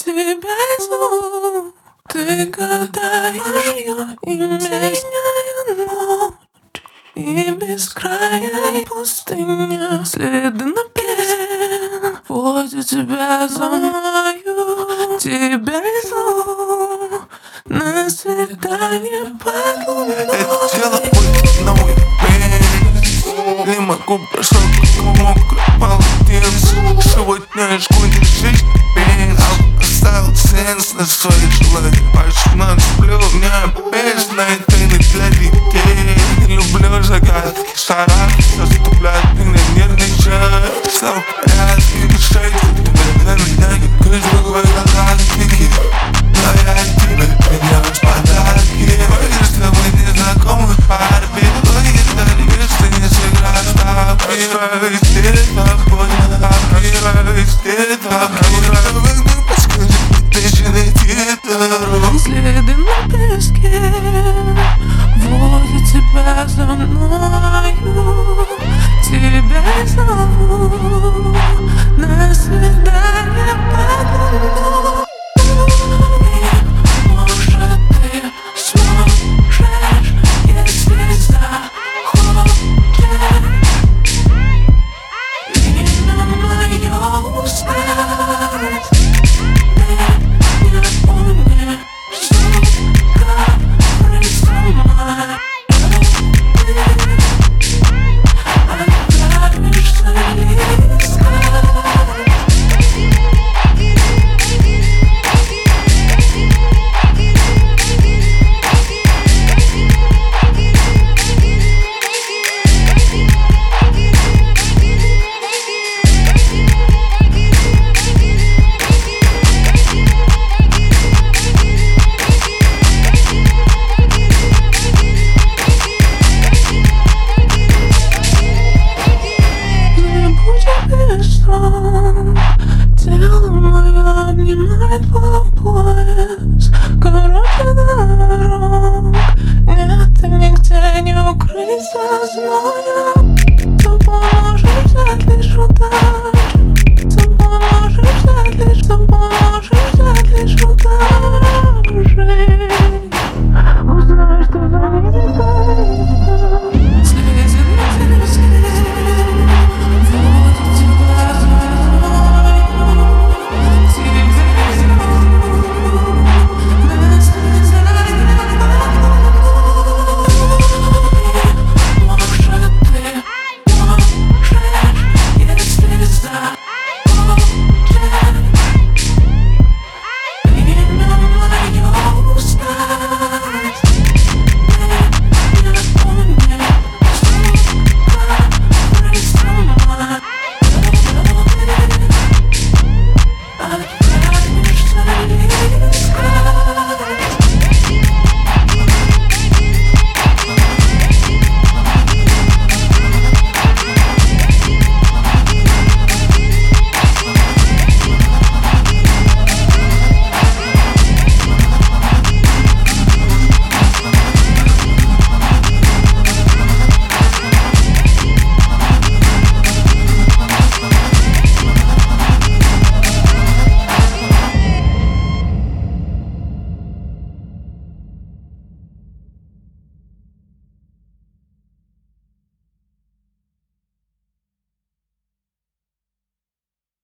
тебя зову, ты гадаешь, и меняет ночь, и бескрайняя пустыня. Следы на песне водят тебя за мною, тебя зову на свидание под луной. Это тело будет на мой пень, не могу бросать, как мокрый полотенце. Сегодня школьный жизнь пень, оставил сенс на свои желания. Больше ночь сплю, у меня песня и тайны для детей. Не люблю загадки, шарахи, заступляют меня нервничать. Все в порядке, решайте, для меня не крыша, твои загадки. Но я тебе принес подарки. Поверь, с тобой незнакомых парбит. Если не сыграешь в ставки, везде тобой, везде тобой. Подскажи, ты найти дорогу. Следы на песке водят тебя за мною, тебя зову на свидание под луной. И может ты сможешь, если захочешь. Имя мое усталость, меня унесет, как крыса моя. Отправишься искать. Тело мое обнимает по пояс. Короче дорог нет, и нигде не укрыться зноя.